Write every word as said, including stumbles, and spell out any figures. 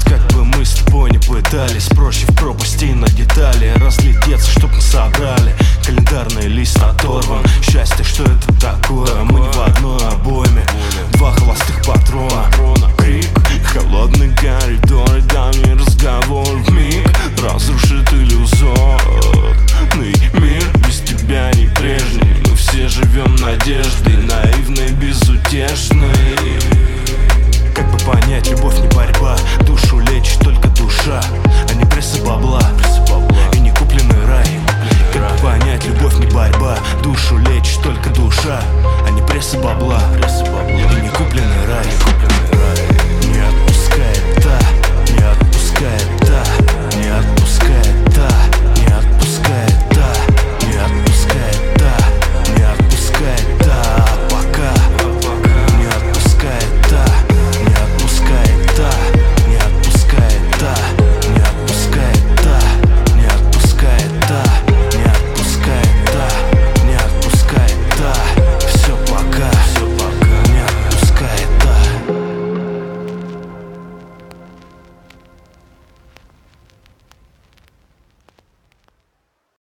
как бы мы с тобой не пытались. Проще в пропасти на детали разлететься, чтоб мы собрали. Календарный лист оторван. Счастье, что это такое? Мы не в одной обойме, два холостых патрона. Крик, холодный коридор.